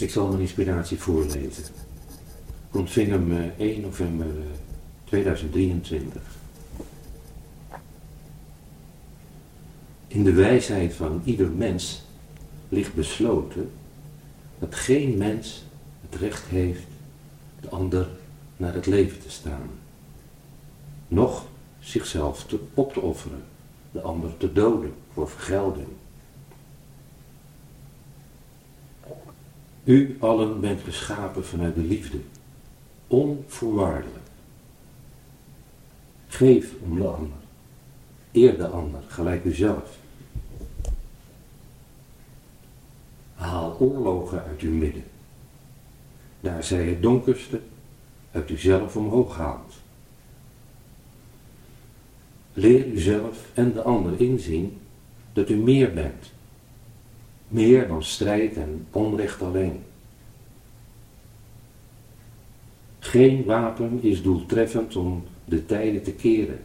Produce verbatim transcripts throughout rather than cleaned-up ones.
Ik zal mijn inspiratie voorlezen. Ik ontving hem één november tweeduizend drieëntwintig. In de wijsheid van ieder mens ligt besloten dat geen mens het recht heeft de ander naar het leven te staan, noch zichzelf te, op te offeren, de ander te doden voor vergelding. U allen bent geschapen vanuit de liefde, onvoorwaardelijk. Geef om de ander, eer de ander, gelijk uzelf. Haal oorlogen uit uw midden, daar zij het donkerste uit uzelf omhoog haalt. Leer uzelf en de ander inzien dat u meer bent, meer dan strijd en onrecht alleen. Geen wapen is doeltreffend om de tijden te keren.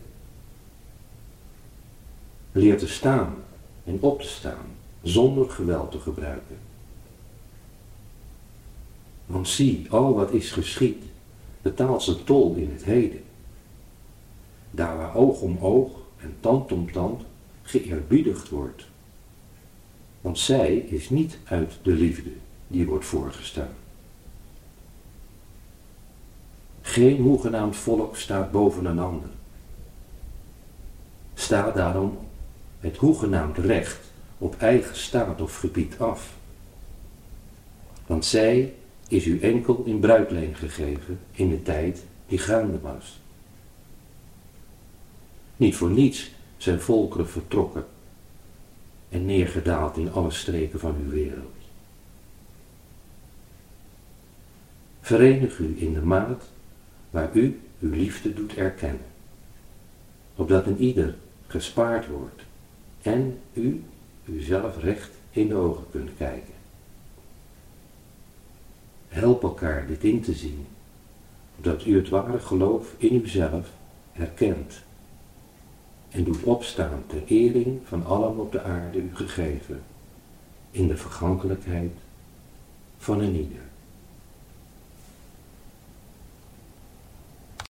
Leer te staan en op te staan, zonder geweld te gebruiken. Want zie, al wat is geschied, betaalt zijn tol in het heden. Daar waar oog om oog en tand om tand geëerbiedigd wordt. Want zij is niet uit de liefde die wordt voorgestaan. Geen hoegenaamd volk staat boven een ander. Sta daarom het hoegenaamd recht op eigen staat of gebied af. Want zij is u enkel in bruikleen gegeven in de tijd die gaande was. Niet voor niets zijn volkeren vertrokken en neergedaald in alle streken van uw wereld. Verenig u in de maat waar u uw liefde doet erkennen, opdat een ieder gespaard wordt en u uzelf recht in de ogen kunt kijken. Help elkaar dit in te zien, opdat u het ware geloof in uzelf herkent en doet opstaan ter ering van allen op de aarde u gegeven, in de vergankelijkheid van een ieder.